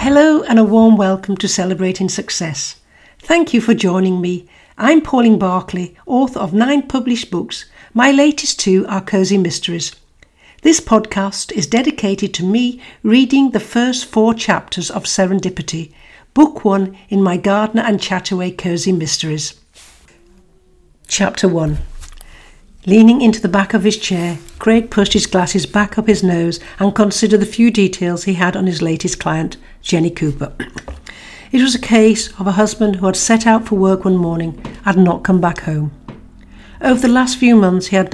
Hello and a warm welcome to Celebrating Success. Thank you for joining me. I'm Pauline Barclay, author of 9 published books. My latest 2 are Cozy Mysteries. This podcast is dedicated to me reading the first 4 chapters of Serendipity, book 1 in my Gardner and Chataway Cozy Mysteries. Chapter 1. Leaning into the back of his chair, Craig pushed his glasses back up his nose and considered the few details he had on his latest client, Jenny Cooper. It was a case of a husband who had set out for work one morning and had not come back home. Over the last few months he'd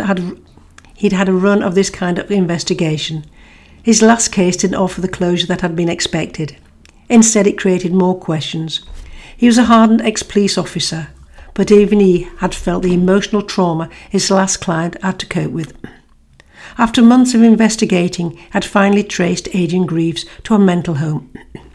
had a run of this kind of investigation. His last case didn't offer the closure that had been expected. Instead, it created more questions. He was a hardened ex-police officer, but even he had felt the emotional trauma his last client had to cope with. After months of investigating, he had finally traced Adrian Greaves to a mental home.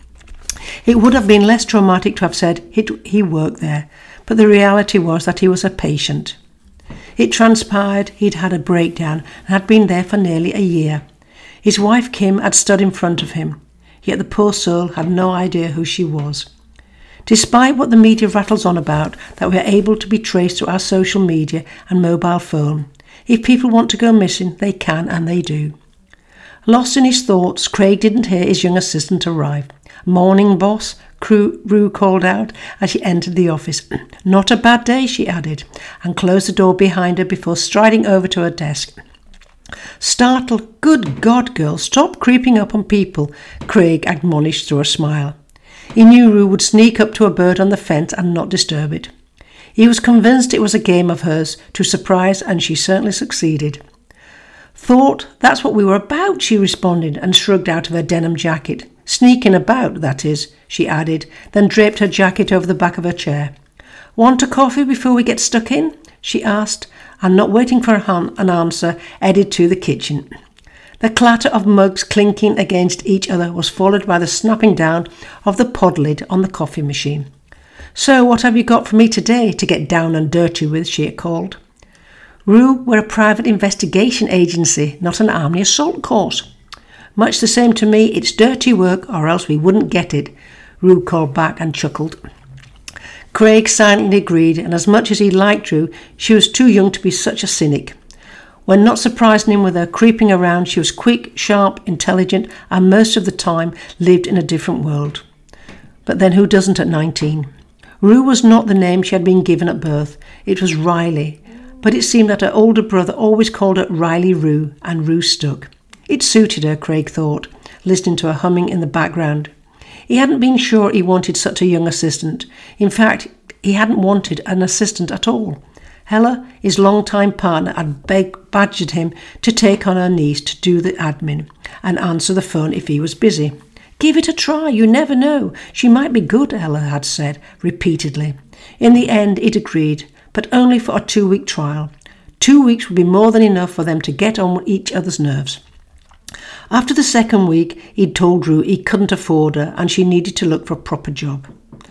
It would have been less traumatic to have said he worked there, but the reality was that he was a patient. It transpired he'd had a breakdown and had been there for nearly a year. His wife Kim had stood in front of him, yet the poor soul had no idea who she was. Despite what the media rattles on about, that we are able to be traced through our social media and mobile phone, if people want to go missing, they can and they do. Lost in his thoughts, Craig didn't hear his young assistant arrive. "Morning, boss," Rue called out as she entered the office. "Not a bad day," she added, and closed the door behind her before striding over to her desk. Startled, "Good God, girl, stop creeping up on people," Craig admonished through a smile. He knew Rue would sneak up to a bird on the fence and not disturb it. He was convinced it was a game of hers to surprise, and she certainly succeeded. "Thought that's what we were about," she responded and shrugged out of her denim jacket. "Sneaking about, that is," she added, then draped her jacket over the back of her chair. "Want a coffee before we get stuck in?" she asked, and not waiting for an answer, headed to the kitchen. The clatter of mugs clinking against each other was followed by the snapping down of the pod lid on the coffee machine. "So what have you got for me today to get down and dirty with?" she called. "Rue, we're a private investigation agency, not an army assault course." "Much the same to me, it's dirty work or else we wouldn't get it," Rue called back and chuckled. Craig silently agreed, and as much as he liked Rue, she was too young to be such a cynic. When not surprising him with her creeping around, she was quick, sharp, intelligent, and most of the time lived in a different world. But then who doesn't at 19? Rue was not the name she had been given at birth. It was Riley. But it seemed that her older brother always called her Riley Rue, and Rue stuck. It suited her, Craig thought, listening to her humming in the background. He hadn't been sure he wanted such a young assistant. In fact, he hadn't wanted an assistant at all. Hella, his long-time partner, had badgered him to take on her niece to do the admin and answer the phone if he was busy. "Give it a try, you never know. She might be good," Hella had said repeatedly. In the end, he'd agreed, but only for a 2-week trial. 2 weeks would be more than enough for them to get on with each other's nerves. After the second week, he'd told Rue he couldn't afford her and she needed to look for a proper job.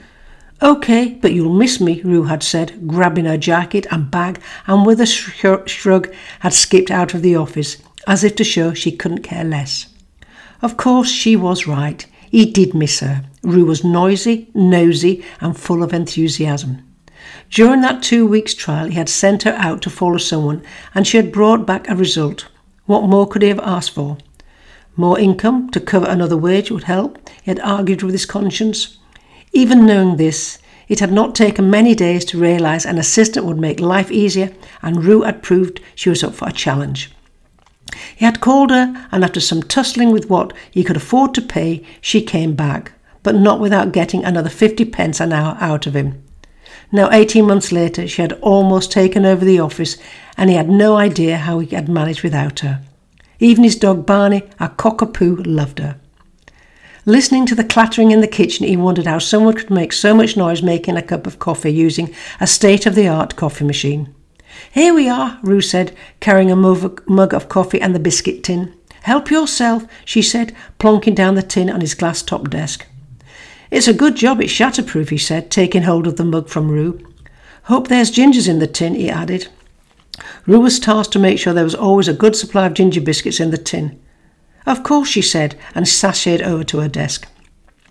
"Okay, but you'll miss me," Rue had said, grabbing her jacket and bag, and with a shrug had skipped out of the office, as if to show she couldn't care less. Of course, she was right. He did miss her. Rue was noisy, nosy, and full of enthusiasm. During that 2 weeks trial, he had sent her out to follow someone, and she had brought back a result. What more could he have asked for? More income to cover another wage would help, he had argued with his conscience. Even knowing this, it had not taken many days to realise an assistant would make life easier, and Rue had proved she was up for a challenge. He had called her, and after some tussling with what he could afford to pay, she came back, but not without getting another 50 pence an hour out of him. Now 18 months later, she had almost taken over the office, and he had no idea how he had managed without her. Even his dog Barney, a cockapoo, loved her. Listening to the clattering in the kitchen, he wondered how someone could make so much noise making a cup of coffee using a state-of-the-art coffee machine. "Here we are," Rue said, carrying a mug of coffee and the biscuit tin. "Help yourself," she said, plonking down the tin on his glass-top desk. "It's a good job it's shatterproof," he said, taking hold of the mug from Rue. "Hope there's gingers in the tin," he added. Rue was tasked to make sure there was always a good supply of ginger biscuits in the tin. "Of course," she said, and sashayed over to her desk.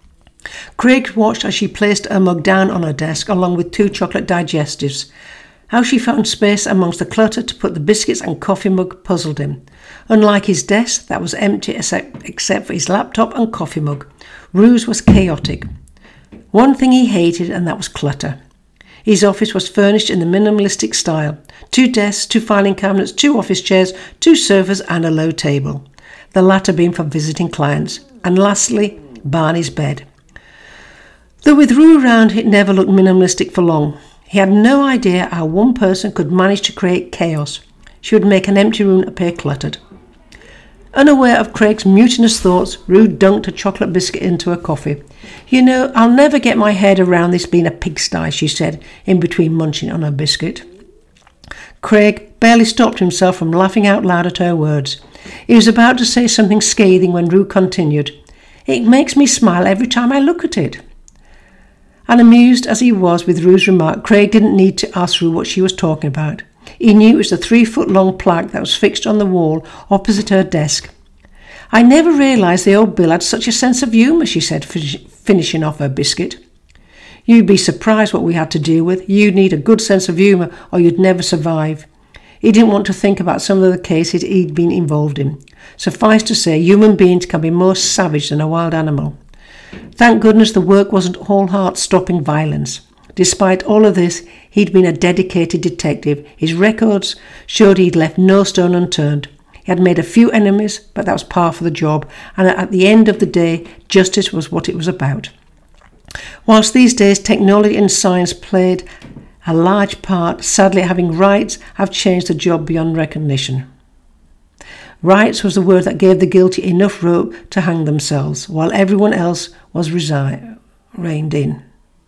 Craig watched as she placed her mug down on her desk along with 2 chocolate digestives. How she found space amongst the clutter to put the biscuits and coffee mug puzzled him. Unlike his desk, that was empty except for his laptop and coffee mug, Rue's was chaotic. One thing he hated, and that was clutter. His office was furnished in the minimalistic style. 2 desks, 2 filing cabinets, 2 office chairs, 2 sofas and a low table, the latter being for visiting clients. And lastly, Barney's bed. Though with Rue around, it never looked minimalistic for long. He had no idea how one person could manage to create chaos. She would make an empty room appear cluttered. Unaware of Craig's mutinous thoughts, Rue dunked a chocolate biscuit into her coffee. "You know, I'll never get my head around this being a pigsty," she said, in between munching on her biscuit. Craig barely stopped himself from laughing out loud at her words. He was about to say something scathing when Rue continued, "It makes me smile every time I look at it." And amused as he was with Rue's remark, Craig didn't need to ask Rue what she was talking about. He knew it was the 3-foot-long plaque that was fixed on the wall opposite her desk. "I never realised the old Bill had such a sense of humour," she said, finishing off her biscuit. "You'd be surprised what we had to deal with. You'd need a good sense of humour or you'd never survive." He didn't want to think about some of the cases he'd been involved in. Suffice to say, human beings can be more savage than a wild animal. Thank goodness the work wasn't all heart-stopping violence. Despite all of this, he'd been a dedicated detective. His records showed he'd left no stone unturned. He had made a few enemies, but that was par for the job, and at the end of the day, justice was what it was about. Whilst these days technology and science played a large part, sadly having rights have changed the job beyond recognition. Rights was the word that gave the guilty enough rope to hang themselves, while everyone else was reined in.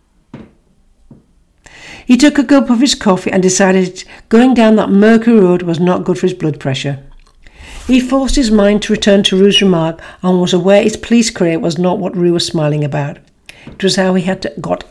He took a gulp of his coffee and decided going down that murky road was not good for his blood pressure. He forced his mind to return to Rue's remark and was aware his police career was not what Rue was smiling about. It was how he had got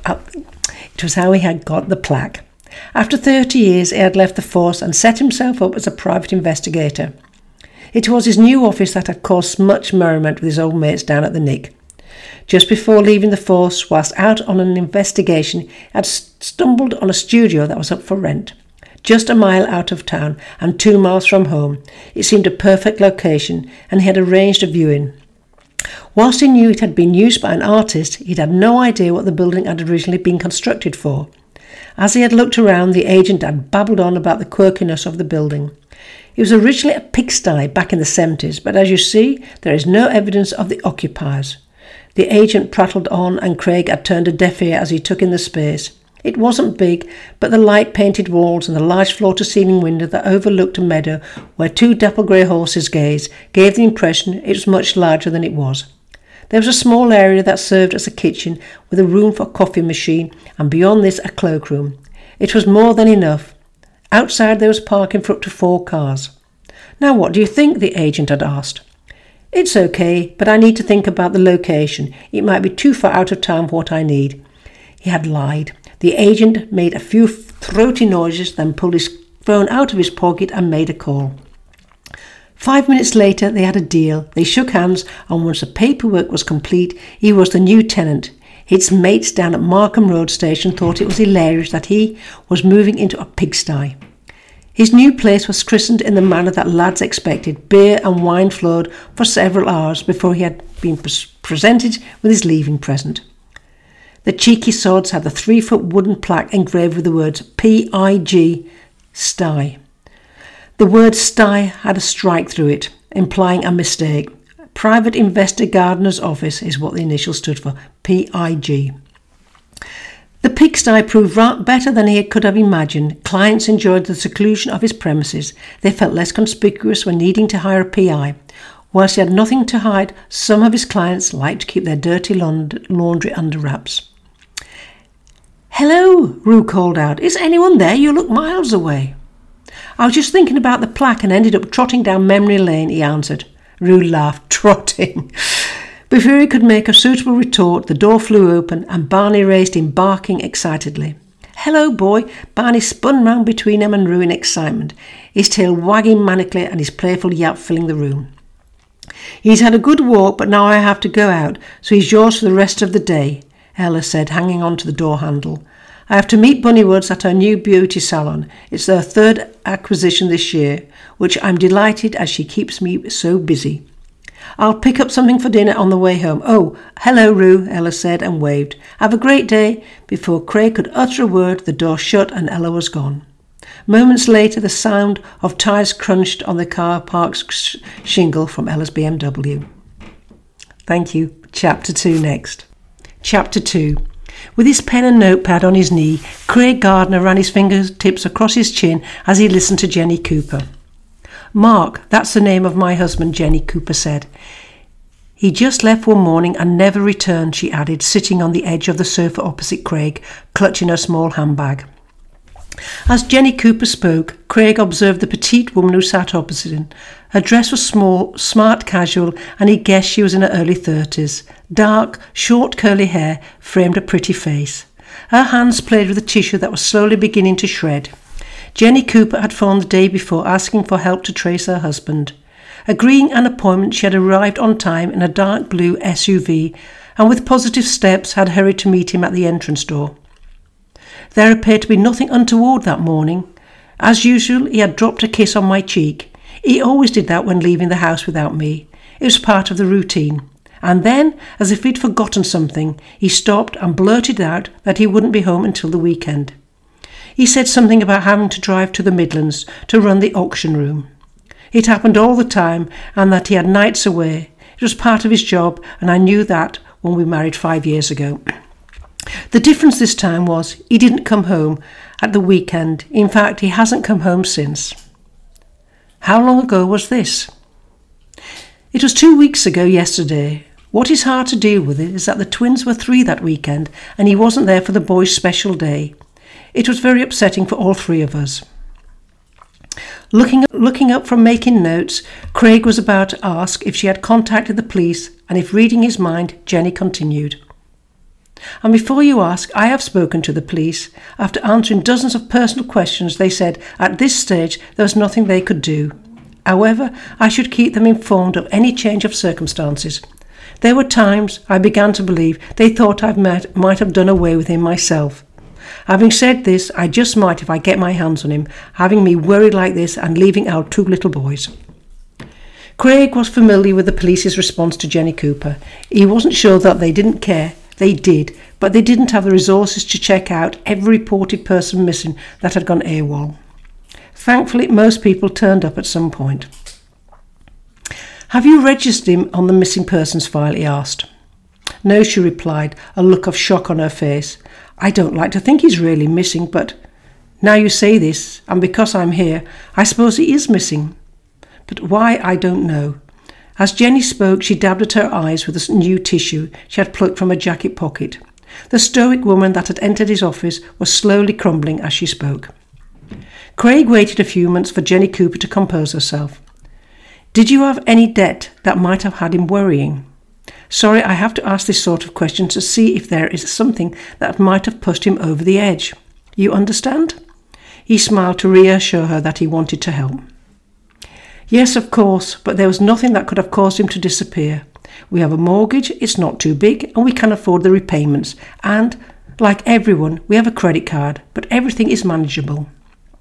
the plaque. After 30 years, he had left the force and set himself up as a private investigator. It was his new office that had caused much merriment with his old mates down at the Nick. Just before leaving the force, whilst out on an investigation, he had stumbled on a studio that was up for rent. Just a mile out of town and 2 miles from home, it seemed a perfect location, and he had arranged a viewing. Whilst he knew it had been used by an artist, he'd had no idea what the building had originally been constructed for. As he had looked around, the agent had babbled on about the quirkiness of the building. It was originally a pigsty back in the 70s, but as you see, there is no evidence of the occupiers. The agent prattled on, and Craig had turned a deaf ear as he took in the space. It wasn't big, but the light-painted walls and the large floor-to-ceiling window that overlooked a meadow where 2 dapple grey horses gazed gave the impression it was much larger than it was. There was a small area that served as a kitchen with a room for a coffee machine, and beyond this a cloakroom. It was more than enough. Outside there was parking for up to 4 cars. "Now what do you think?" the agent had asked. "It's okay, but I need to think about the location. It might be too far out of town for what I need." He had lied. The agent made a few throaty noises, then pulled his phone out of his pocket and made a call. 5 minutes later they had a deal. They shook hands, and once the paperwork was complete, he was the new tenant. His mates down at Markham Road Station thought it was hilarious that he was moving into a pigsty. His new place was christened in the manner that lads expected. Beer and wine flowed for several hours before he had been presented with his leaving present. The cheeky sods had the 3-foot wooden plaque engraved with the words P.I.G. Sty. The word sty had a strike through it, implying a mistake. Private Investor Gardener's Office is what the initials stood for, P.I.G. The pigsty proved better than he could have imagined. Clients enjoyed the seclusion of his premises. They felt less conspicuous when needing to hire a PI. Whilst he had nothing to hide, some of his clients liked to keep their dirty laundry under wraps. "Hello," Rue called out. "Is anyone there? You look miles away." "I was just thinking about the plaque and ended up trotting down memory lane," he answered. Rue laughed. Trotting. Before he could make a suitable retort, the door flew open and Barney raced in, barking excitedly. "Hello, boy." Barney spun round between him and Rue in excitement, his tail wagging manically and his playful yap filling the room. He's had a good walk, but now I have to go out, so he's yours for the rest of the day, Ella said, hanging on to the door handle. I have to meet Bunny Woods at her new beauty salon. It's their third acquisition this year, which I'm delighted as she keeps me so busy. I'll pick up something for dinner on the way home. Oh, hello, Roo, Ella said and waved. Have a great day. Before Craig could utter a word, the door shut and Ella was gone. Moments later, the sound of tyres crunched on the car park's shingle from Ella's BMW. Thank you. Chapter 2 next. Chapter 2. With his pen and notepad on his knee, Craig Gardner ran his fingertips across his chin as he listened to Jenny Cooper. Mark, that's the name of my husband, Jenny Cooper said. He just left one morning and never returned, she added, sitting on the edge of the sofa opposite Craig, clutching her small handbag. As Jenny Cooper spoke, Craig observed the petite woman who sat opposite him. Her dress was small, smart casual, and he guessed she was in her early 30s. Dark, short curly hair framed a pretty face. Her hands played with the tissue that was slowly beginning to shred. Jenny Cooper had phoned the day before asking for help to trace her husband. Agreeing an appointment, she had arrived on time in a dark blue SUV and with positive steps had hurried to meet him at the entrance door. There appeared to be nothing untoward that morning. As usual, he had dropped a kiss on my cheek. He always did that when leaving the house without me. It was part of the routine. And then, as if he'd forgotten something, he stopped and blurted out that he wouldn't be home until the weekend. He said something about having to drive to the Midlands to run the auction room. It happened all the time and that he had nights away. It was part of his job, and I knew that when we married 5 years ago. The difference this time was he didn't come home at the weekend. In fact, he hasn't come home since. How long ago was this? It was 2 weeks ago yesterday. What is hard to deal with is that the twins were 3 that weekend and he wasn't there for the boys' special day. It was very upsetting for all 3 of us. Looking up from making notes, Craig was about to ask if she had contacted the police, and if reading his mind, Jenny continued. And before you ask, I have spoken to the police. After answering dozens of personal questions, they said at this stage there was nothing they could do. However, I should keep them informed of any change of circumstances. There were times I began to believe they thought I might have done away with him myself. Having said this, I just might if I get my hands on him, having me worried like this and leaving our 2 little boys. Craig was familiar with the police's response to Jenny Cooper. He wasn't sure that they didn't care. They did, but they didn't have the resources to check out every reported person missing that had gone AWOL. Thankfully, most people turned up at some point. Have you registered him on the missing persons file? He asked. No, she replied, a look of shock on her face. I don't like to think he's really missing, but now you say this, and because I'm here, I suppose he is missing. But why, I don't know. As Jenny spoke, she dabbed at her eyes with a new tissue she had plucked from her jacket pocket. The stoic woman that had entered his office was slowly crumbling as she spoke. Craig waited a few months for Jenny Cooper to compose herself. Did you have any debt that might have had him worrying? Sorry, I have to ask this sort of question to see if there is something that might have pushed him over the edge. You understand? He smiled to reassure her that he wanted to help. Yes, of course, but there was nothing that could have caused him to disappear. We have a mortgage, it's not too big, and we can afford the repayments. And, like everyone, we have a credit card, but everything is manageable.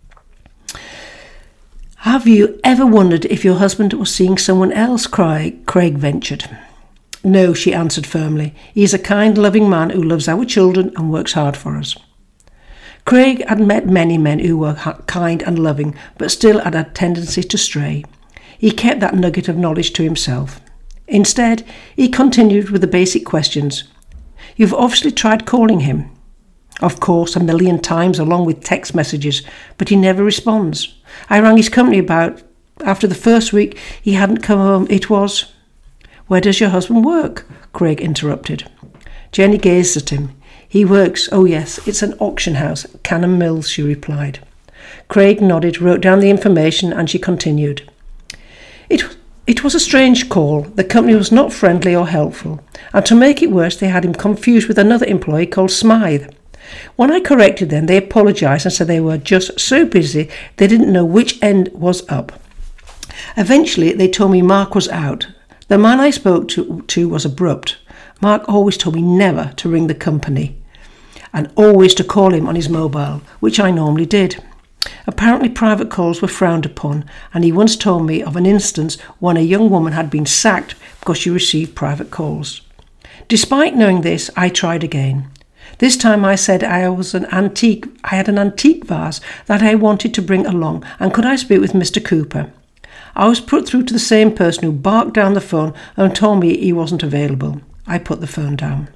Have you ever wondered if your husband was seeing someone else? Craig ventured. No, she answered firmly. He is a kind, loving man who loves our children and works hard for us. Craig had met many men who were kind and loving, but still had a tendency to stray. He kept that nugget of knowledge to himself. Instead, he continued with the basic questions. You've obviously tried calling him. Of course, 1,000,000 times along with text messages, but he never responds. I rang his company after the first week he hadn't come home. It was... Where does your husband work? Craig interrupted. Jenny gazed at him. He works, oh yes, it's an auction house, Cannon Mills, she replied. Craig nodded, wrote down the information, and she continued. It was a strange call. The company was not friendly or helpful, and to make it worse, they had him confused with another employee called Smythe. When I corrected them, they apologised and said they were just so busy they didn't know which end was up. Eventually, they told me Mark was out. The man I spoke to was abrupt. Mark always told me never to ring the company and always to call him on his mobile, which I normally did. Apparently private calls were frowned upon, and he once told me of an instance when a young woman had been sacked because she received private calls. Despite knowing this, I tried again. This time I said I had an antique vase that I wanted to bring along, and could I speak with Mr. Cooper? I was put through to the same person who barked down the phone and told me he wasn't available. I put the phone down.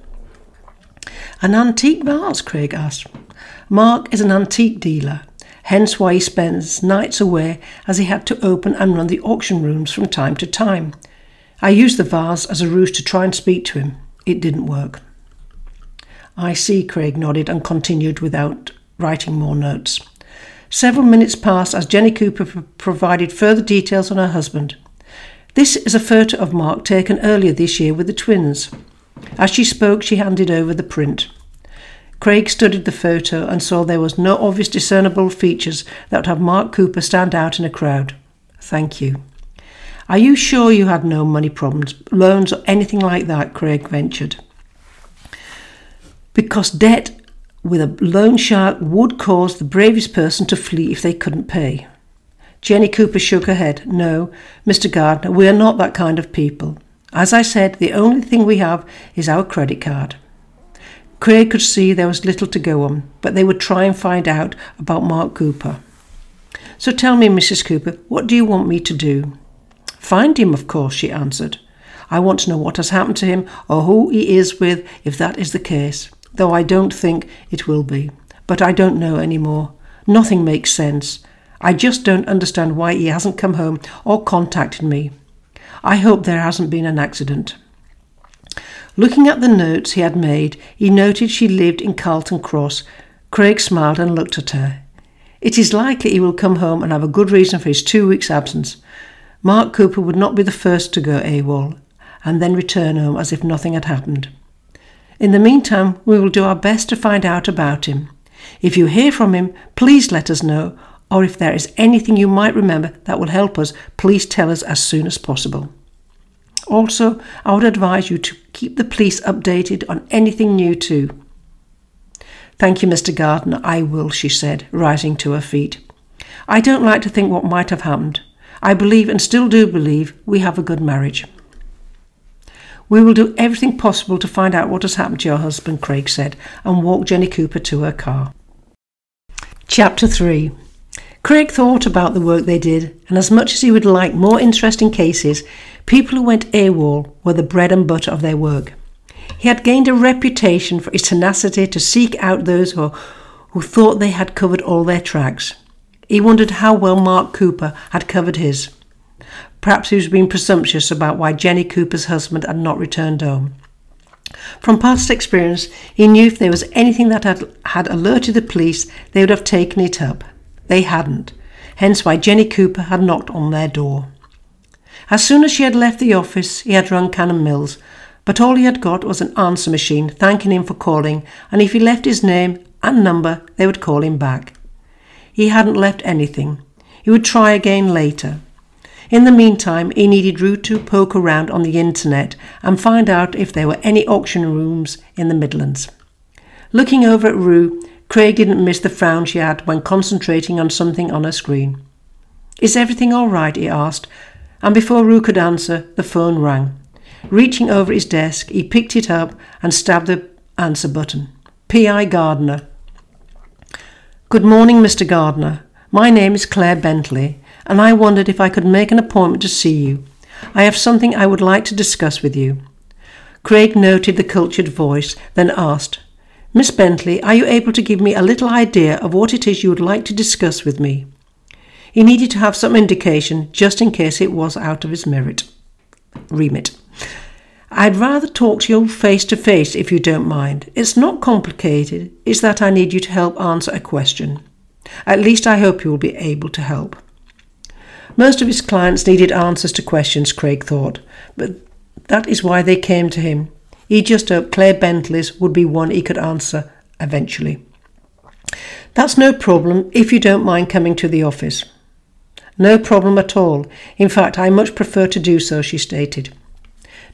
An antique vase? Craig asked. Mark is an antique dealer, hence why he spends nights away, as he had to open and run the auction rooms from time to time. I used the vase as a ruse to try and speak to him. It didn't work. I see, Craig nodded and continued without writing more notes. Several minutes passed as Jenny Cooper provided further details on her husband. This is a photo of Mark taken earlier this year with the twins. As she spoke, she handed over the print. Craig studied the photo and saw there was no obvious discernible features that would have Mark Cooper stand out in a crowd. Thank you. Are you sure you had no money problems, loans or anything like that? Craig ventured. Because debt with a loan shark would cause the bravest person to flee if they couldn't pay. Jenny Cooper shook her head. No, Mr. Gardner, we are not that kind of people. As I said, the only thing we have is our credit card. Craig could see there was little to go on, but they would try and find out about Mark Cooper. So tell me, Mrs. Cooper, what do you want me to do? Find him, of course, she answered. I want to know what has happened to him or who he is with, if that is the case. Though I don't think it will be. But I don't know any more. Nothing makes sense. I just don't understand why he hasn't come home or contacted me. I hope there hasn't been an accident. Looking at the notes he had made, he noted she lived in Carlton Cross. Craig smiled and looked at her. It is likely he will come home and have a good reason for his 2 weeks' absence. Mark Cooper would not be the first to go AWOL and then return home as if nothing had happened. In the meantime, we will do our best to find out about him. If you hear from him, please let us know, or if there is anything you might remember that will help us, please tell us as soon as possible. Also, I would advise you to keep the police updated on anything new too. Thank you, Mr. Gardner, I will, she said, rising to her feet. I don't like to think what might have happened. I believe and still do believe we have a good marriage. We will do everything possible to find out what has happened to your husband, Craig said, and walked Jenny Cooper to her car. Chapter 3. Craig thought about the work they did, and as much as he would like more interesting cases, people who went AWOL were the bread and butter of their work. He had gained a reputation for his tenacity to seek out those who thought they had covered all their tracks. He wondered how well Mark Cooper had covered his. Perhaps he was being presumptuous about why Jenny Cooper's husband had not returned home. From past experience, he knew if there was anything that had alerted the police, they would have taken it up. They hadn't, hence why Jenny Cooper had knocked on their door. As soon as she had left the office, he had rung Cannon Mills, but all he had got was an answer machine thanking him for calling, and if he left his name and number, they would call him back. He hadn't left anything. He would try again later. In the meantime, he needed Rue to poke around on the internet and find out if there were any auction rooms in the Midlands. Looking over at Rue, Craig didn't miss the frown she had when concentrating on something on her screen. Is everything all right? He asked, and before Rue could answer, the phone rang. Reaching over his desk, he picked it up and stabbed the answer button. P.I. Gardner. Good morning, Mr. Gardner. My name is Claire Bentley, and I wondered if I could make an appointment to see you. I have something I would like to discuss with you. Craig noted the cultured voice, then asked, Miss Bentley, are you able to give me a little idea of what it is you would like to discuss with me? He needed to have some indication, just in case it was out of his remit. I'd rather talk to you face to face if you don't mind. It's not complicated, it's that I need you to help answer a question. At least I hope you will be able to help. Most of his clients needed answers to questions, Craig thought, but that is why they came to him. He just hoped Claire Bentley's would be one he could answer eventually. That's no problem if you don't mind coming to the office. No problem at all. In fact, I much prefer to do so, she stated.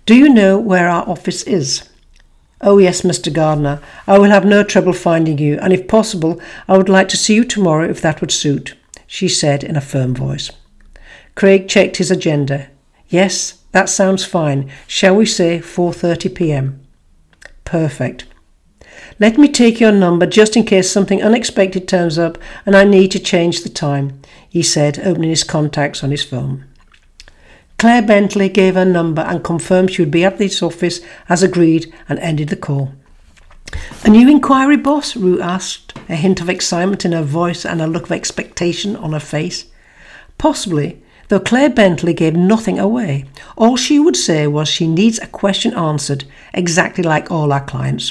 Do you know where our office is? Oh yes, Mr. Gardner. I will have no trouble finding you, and if possible, I would like to see you tomorrow if that would suit, she said in a firm voice. Craig checked his agenda. Yes, that sounds fine. Shall we say 4:30 p.m? Perfect. Let me take your number just in case something unexpected turns up and I need to change the time, he said, opening his contacts on his phone. Claire Bentley gave her number and confirmed she would be at this office as agreed and ended the call. A new inquiry, boss? Rue asked, a hint of excitement in her voice and a look of expectation on her face. Possibly, though Claire Bentley gave nothing away. All she would say was she needs a question answered, exactly like all our clients.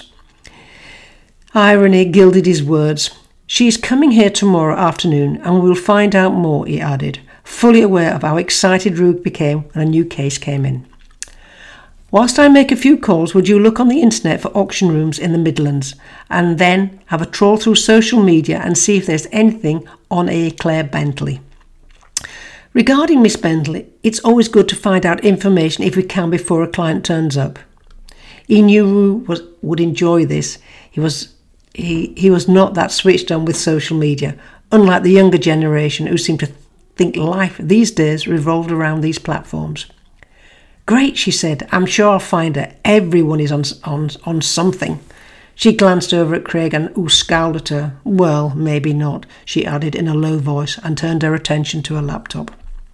Irony gilded his words. She is coming here tomorrow afternoon and we will find out more, he added, fully aware of how excited Rue became when a new case came in. Whilst I make a few calls, would you look on the internet for auction rooms in the Midlands and then have a trawl through social media and see if there's anything on a Claire Bentley? Regarding Miss Bentley, it's always good to find out information if we can before a client turns up. He knew Rue would enjoy this. He was not that switched on with social media, unlike the younger generation who seem to think life these days revolved around these platforms. Great, she said. I'm sure I'll find her. Everyone is on something. She glanced over at Craig who scowled at her. Well, maybe not, she added in a low voice and turned her attention to her laptop.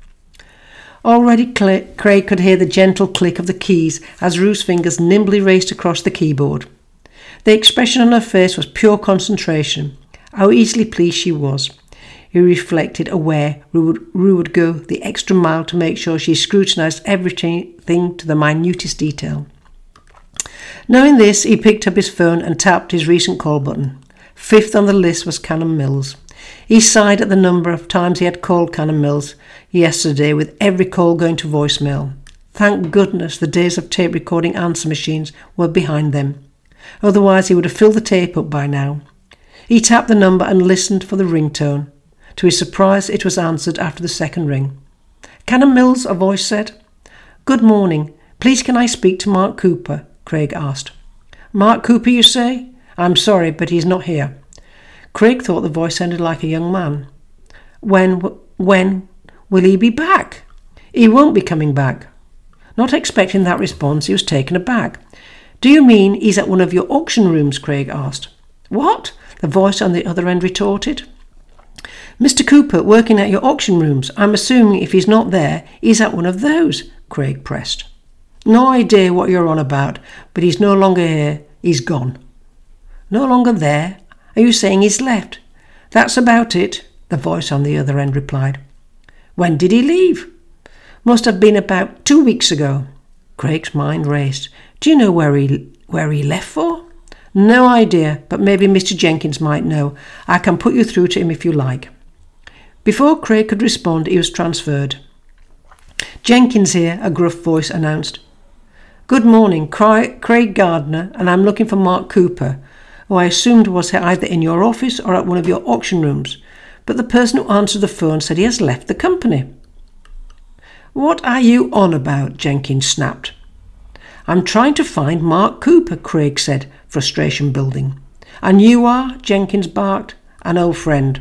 Already Craig could hear the gentle click of the keys as Rue's fingers nimbly raced across the keyboard. The expression on her face was pure concentration. How easily pleased she was. He reflected, aware Rue would go the extra mile to make sure she scrutinised everything to the minutest detail. Knowing this, he picked up his phone and tapped his recent call button. Fifth on the list was Cannon Mills. He sighed at the number of times he had called Cannon Mills yesterday, with every call going to voicemail. Thank goodness the days of tape recording answer machines were behind them. Otherwise he would have filled the tape up by now. He tapped the number and listened for the ringtone. To his surprise, it was answered after the second ring. Cannon Mills, a voice said. Good morning. Please can I speak to Mark Cooper? Craig asked. Mark Cooper, you say? I'm sorry, but he's not here. Craig thought the voice sounded like a young man. When will he be back? He won't be coming back. Not expecting that response, he was taken aback. Do you mean he's at one of your auction rooms? Craig asked. What? The voice on the other end retorted. Mr. Cooper working at your auction rooms. I'm assuming if he's not there, he's at one of those, Craig pressed. No idea what you're on about, but he's no longer here. He's gone. No longer there? Are you saying he's left? That's about it, the voice on the other end replied. When did he leave? Must have been about 2 weeks ago. Craig's mind raced. Do you know where he left for? No idea, but maybe Mr. Jenkins might know. I can put you through to him if you like. Before Craig could respond, he was transferred. Jenkins here, a gruff voice announced. Good morning, Craig Gardner, and I'm looking for Mark Cooper, who I assumed was either in your office or at one of your auction rooms, but the person who answered the phone said he has left the company. What are you on about? Jenkins snapped. I'm trying to find Mark Cooper, Craig said, frustration building. And you are? Jenkins barked. An old friend.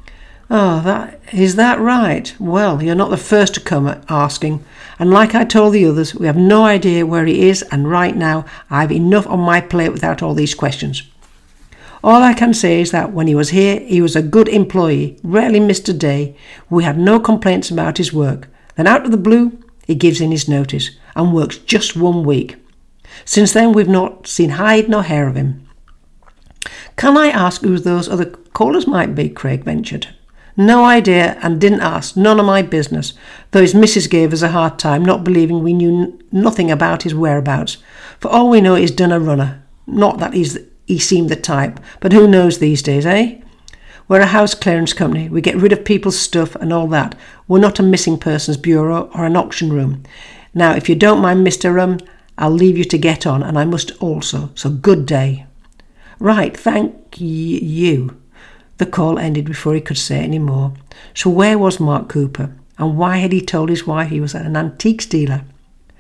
Oh, is that right? Well, you're not the first to come asking, and like I told the others, we have no idea where he is, and right now I have enough on my plate without all these questions. All I can say is that when he was here, he was a good employee, rarely missed a day. We had no complaints about his work. Then out of the blue, he gives in his notice and works just 1 week. Since then, we've not seen hide nor hair of him. Can I ask who those other callers might be? Craig ventured. No idea, and didn't ask. None of my business, though his missus gave us a hard time, not believing we knew nothing about his whereabouts. For all we know, he's done a runner. Not that he seemed the type, but who knows these days, eh? We're a house clearance company. We get rid of people's stuff and all that. We're not a missing persons bureau or an auction room. Now, if you don't mind, Mr. I'll leave you to get on, and I must also, so good day. Right, thank you. The call ended before he could say any more. So where was Mark Cooper, and why had he told his wife he was an antiques dealer?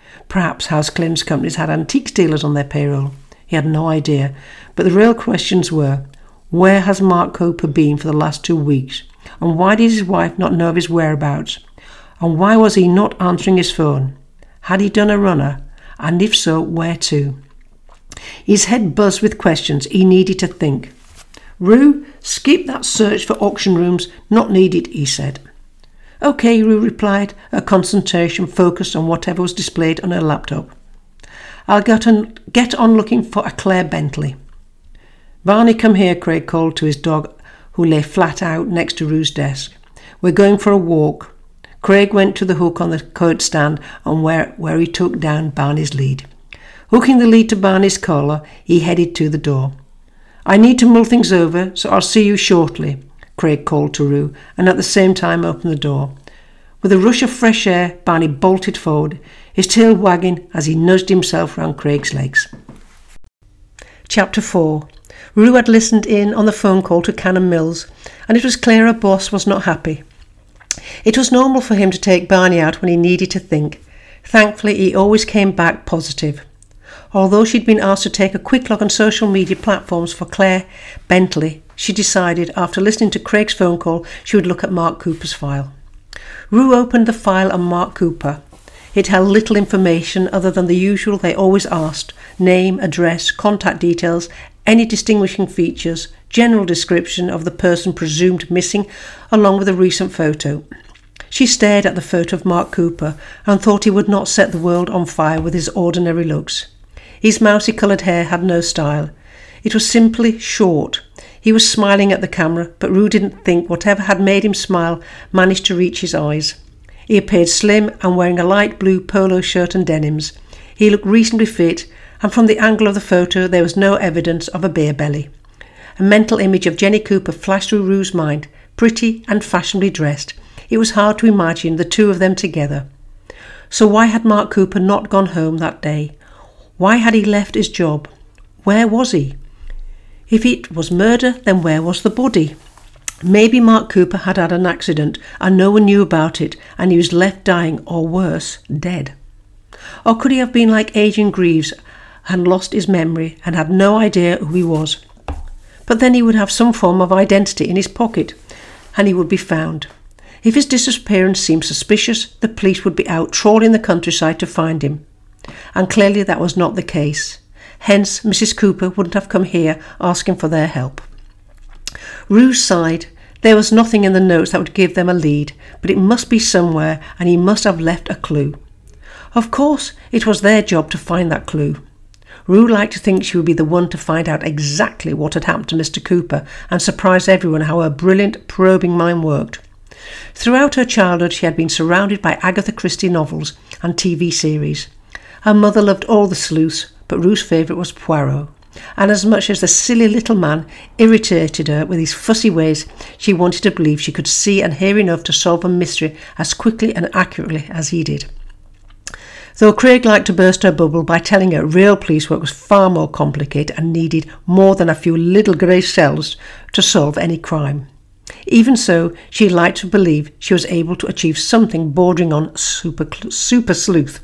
Perhaps house claims companies had antiques dealers on their payroll. He had no idea. But the real questions were, where has Mark Cooper been for the last 2 weeks? And why did his wife not know of his whereabouts? And why was he not answering his phone? Had he done a runner? And if so, where to? His head buzzed with questions. He needed to think. Rue, skip that search for auction rooms. Not needed, he said. OK, Rue replied, her concentration focused on whatever was displayed on her laptop. I'll get on looking for a Claire Bentley. Barney, come here, Craig called to his dog, who lay flat out next to Rue's desk. We're going for a walk. Craig went to the hook on the coat stand and where he took down Barney's lead. Hooking the lead to Barney's collar, he headed to the door. I need to mull things over, so I'll see you shortly, Craig called to Rue, and at the same time opened the door. With a rush of fresh air, Barney bolted forward, his tail wagging as he nudged himself round Craig's legs. Chapter 4. Rue had listened in on the phone call to Cannon Mills, and it was clear her boss was not happy. It was normal for him to take Barney out when he needed to think. Thankfully, he always came back positive. Although she'd been asked to take a quick look on social media platforms for Claire Bentley, she decided, after listening to Craig's phone call, she would look at Mark Cooper's file. Rue opened the file on Mark Cooper. It held little information other than the usual they always asked: name, address, contact details, any distinguishing features, general description of the person presumed missing, along with a recent photo. She stared at the photo of Mark Cooper and thought he would not set the world on fire with his ordinary looks. His mousy-coloured hair had no style. It was simply short. He was smiling at the camera, but Rue didn't think whatever had made him smile managed to reach his eyes. He appeared slim and wearing a light blue polo shirt and denims. He looked reasonably fit, and from the angle of the photo there was no evidence of a beer belly. A mental image of Jenny Cooper flashed through Rue's mind, pretty and fashionably dressed. It was hard to imagine the two of them together. So why had Mark Cooper not gone home that day? Why had he left his job? Where was he? If it was murder, then where was the body? Maybe Mark Cooper had had an accident and no one knew about it, and he was left dying, or worse, dead. Or could he have been like Adrian Greaves and lost his memory and had no idea who he was? But then he would have some form of identity in his pocket, and he would be found. If his disappearance seemed suspicious, the police would be out trawling the countryside to find him. And clearly that was not the case. Hence, Mrs. Cooper wouldn't have come here asking for their help. Rue sighed. There was nothing in the notes that would give them a lead, but it must be somewhere, and he must have left a clue. Of course, it was their job to find that clue. Rue liked to think she would be the one to find out exactly what had happened to Mr. Cooper and surprise everyone how her brilliant, probing mind worked. Throughout her childhood, she had been surrounded by Agatha Christie novels and TV series. Her mother loved all the sleuths, but Rue's favourite was Poirot. And as much as the silly little man irritated her with his fussy ways, she wanted to believe she could see and hear enough to solve a mystery as quickly and accurately as he did. Though Craig liked to burst her bubble by telling her real police work was far more complicated and needed more than a few little grey cells to solve any crime. Even so, she liked to believe she was able to achieve something bordering on super sleuth.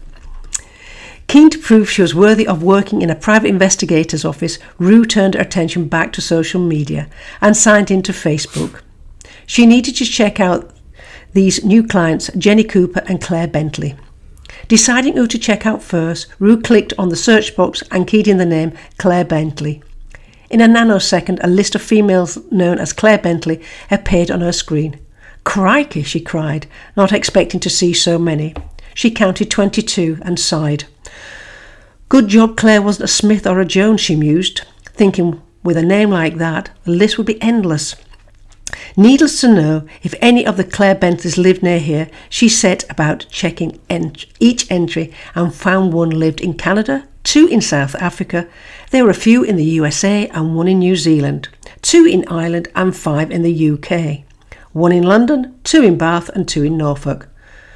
Keen to prove she was worthy of working in a private investigator's office, Rue turned her attention back to social media and signed into Facebook. She needed to check out these new clients, Jenny Cooper and Claire Bentley. Deciding who to check out first, Rue clicked on the search box and keyed in the name Claire Bentley. In a nanosecond, a list of females known as Claire Bentley appeared on her screen. "Crikey," she cried, not expecting to see so many. She counted 22 and sighed. Good job Claire wasn't a Smith or a Jones, she mused, thinking with a name like that, the list would be endless. Needless to know, if any of the Claire Bentleys lived near here, she set about checking each entry and found one lived in Canada, 2 in South Africa, there were a few in the USA and 1 in New Zealand, 2 in Ireland and 5 in the UK, 1 in London, 2 in Bath and 2 in Norfolk.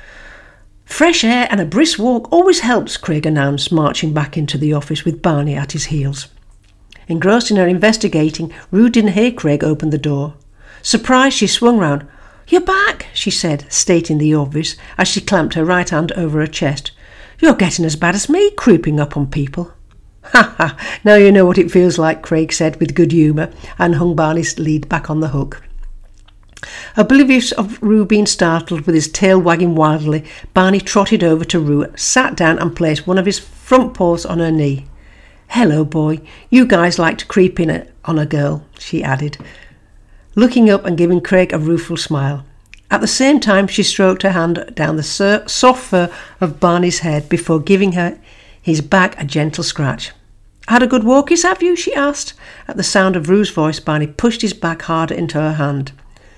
Fresh air and a brisk walk always helps, Craig announced, marching back into the office with Barney at his heels. Engrossed in her investigating, Rue didn't hear Craig open the door. Surprised, she swung round. "You're back," she said, stating the obvious, as she clamped her right hand over her chest. You're getting as bad as me, creeping up on people. Ha ha, now you know what it feels like, Craig said with good humour and hung Barney's lead back on the hook. Oblivious of Roo being startled with his tail wagging wildly, Barney trotted over to Roo, sat down and placed one of his front paws on her knee. "Hello, boy. You guys like to creep in on a girl," she added, looking up and giving Craig a rueful smile. At the same time, she stroked her hand down the soft fur of Barney's head before giving his back a gentle scratch. "Had a good walkies, have you?" she asked. At the sound of Roo's voice, Barney pushed his back harder into her hand.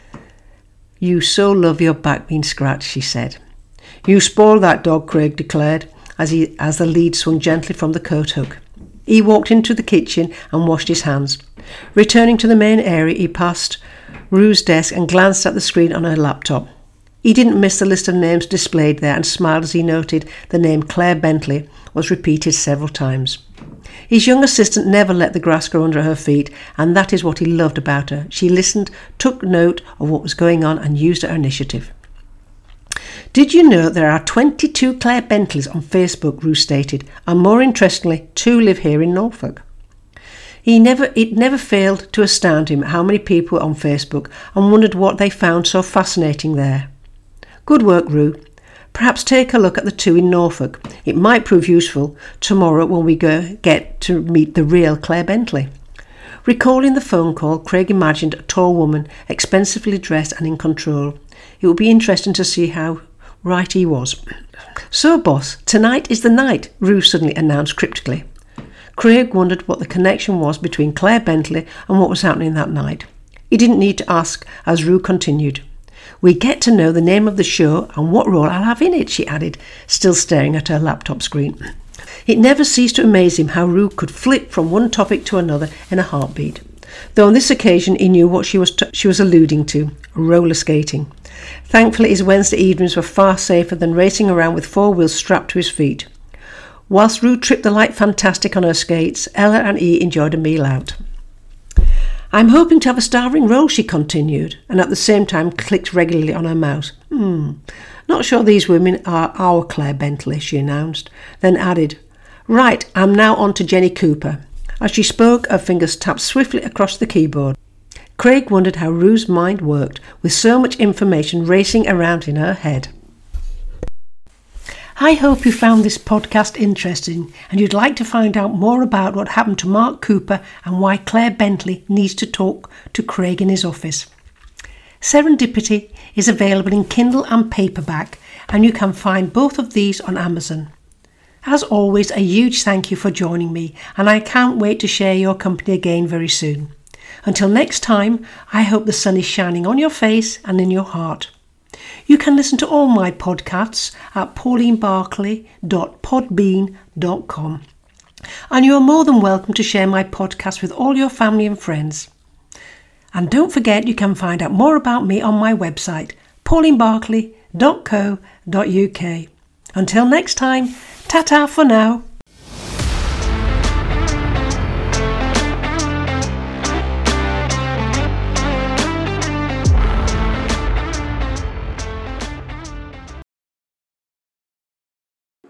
"You so love your back being scratched," she said. "You spoiled that dog," Craig declared, as the lead swung gently from the coat hook. He walked into the kitchen and washed his hands. Returning to the main area, he passed Roo's desk and glanced at the screen on her laptop. He didn't miss the list of names displayed there and smiled as he noted the name Claire Bentley was repeated several times. His young assistant never let the grass grow under her feet, and that is what he loved about her. She listened, took note of what was going on, and used her initiative. "Did you know there are 22 Claire Bentleys on Facebook?" Roo stated, "and more interestingly, 2 live here in Norfolk." It never failed to astound him how many people were on Facebook and wondered what they found so fascinating there. "Good work, Roo. Perhaps take a look at the 2 in Norfolk. It might prove useful tomorrow when we get to meet the real Claire Bentley." Recalling the phone call, Craig imagined a tall woman, expensively dressed and in control. It would be interesting to see how right he was. "So, boss, tonight is the night," Roo suddenly announced cryptically. Craig wondered what the connection was between Claire Bentley and what was happening that night. He didn't need to ask as Roo continued. "We get to know the name of the show and what role I'll have in it," she added, still staring at her laptop screen. It never ceased to amaze him how Roo could flip from one topic to another in a heartbeat. Though on this occasion he knew what she was alluding to, roller skating. Thankfully his Wednesday evenings were far safer than racing around with 4 wheels strapped to his feet. Whilst Roo tripped the light fantastic on her skates, Ella and he enjoyed a meal out. "I'm hoping to have a starring role," she continued, and at the same time clicked regularly on her mouse. Not sure these women are our Claire Bentley," she announced, then added, "Right, I'm now on to Jenny Cooper." As she spoke, her fingers tapped swiftly across the keyboard. Craig wondered how Roo's mind worked, with so much information racing around in her head. I hope you found this podcast interesting and you'd like to find out more about what happened to Mark Cooper and why Claire Bentley needs to talk to Craig in his office. Serendipity is available in Kindle and paperback, and you can find both of these on Amazon. As always, a huge thank you for joining me, and I can't wait to share your company again very soon. Until next time, I hope the sun is shining on your face and in your heart. You can listen to all my podcasts at paulinebarclay.podbean.com. And you are more than welcome to share my podcast with all your family and friends. And don't forget you can find out more about me on my website, paulinebarclay.co.uk. Until next time, ta-ta for now.